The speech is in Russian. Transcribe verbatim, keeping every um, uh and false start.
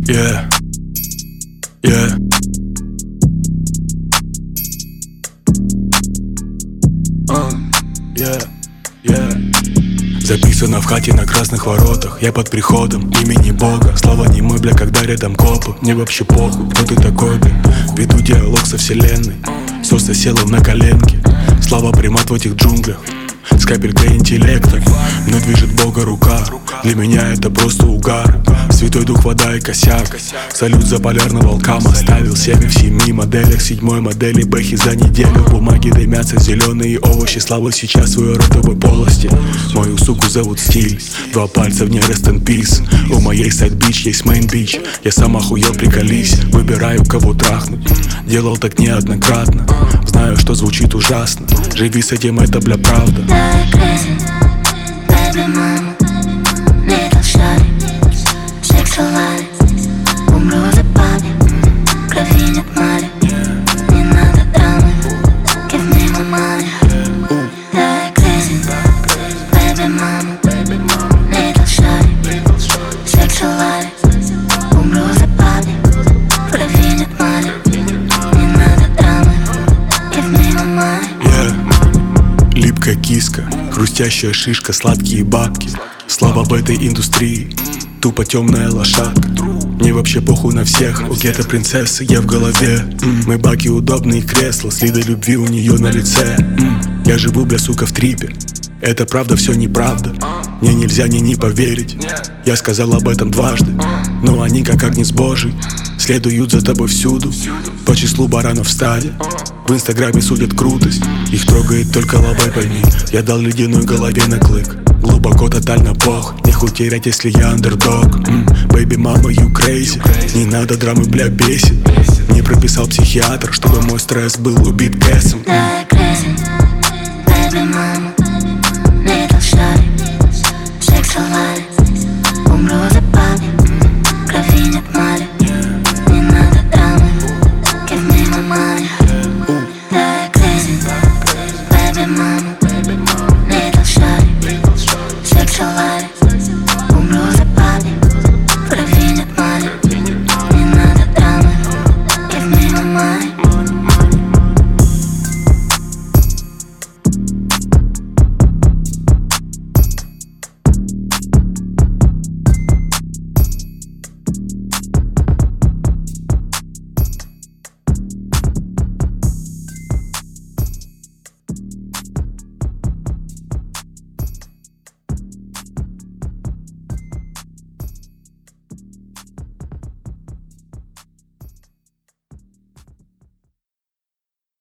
Yeah, yeah. Uh, yeah, yeah. Записано в хате на красных воротах. Я под приходом имени Бога. Слава не мой, бля, когда рядом копы. Мне вообще похуй, кто ты такой, бля. Веду диалог со вселенной. Солнце село на коленки. Слава примат в этих джунглях. С капелькой интеллекта. Мной движет Бога рука. Для меня это просто угар. Святой Дух, вода и косяк. Салют за полярного волкам. Оставил семя в семи моделях. Седьмой модели бэхи за неделю. В бумаге дымятся зеленые овощи. Слава сейчас в ее ротовой полости. Мою суку зовут Стиль. Два пальца в ней rest in peace. У моей сайд-бич есть мейн-бич. Я сам охуел, приколись. Выбираю, кого трахнуть. Делал так неоднократно. Знаю, что звучит ужасно. Живи с этим, это, бля, правда. Baby mama, little shawty, sexuality, умру за папе, крови нет море, не надо драмы, give me my money. Yeah, crazy, baby mama, little shawty, sexuality, умру за папе, крови нет море, не надо драмы, give me my money. Yeah. Липкая киска, хрустящая шишка, сладкие бабки. Слава об этой индустрии, тупо темная лошадка. Мне вообще похуй на всех, у гетто принцессы я в голове. М-м, мы баки, удобные кресла, следы любви у нее на лице. М-м, я живу, бля, сука, в трипе. Это правда, все неправда. Мне нельзя ни не поверить. Я сказал об этом дважды, но они, как огнец божий, следуют за тобой всюду. По числу баранов в стаде. В инстаграме судят крутость. Их трогает только лобай, пойми. Я дал ледяной голове на клык. Глубоко, тотально бог. Нехуй терять, если я андердог. Бэйби мама, you crazy. Не надо драмы, бля, бесит. Мне прописал психиатр, чтобы мой стресс был убит кэсом. Baby mama, little shawty, sexuality, умру за папе, крови нет море, не надо драмы, give me my money. Yeah, crazy, baby mama, little shawty, sexuality.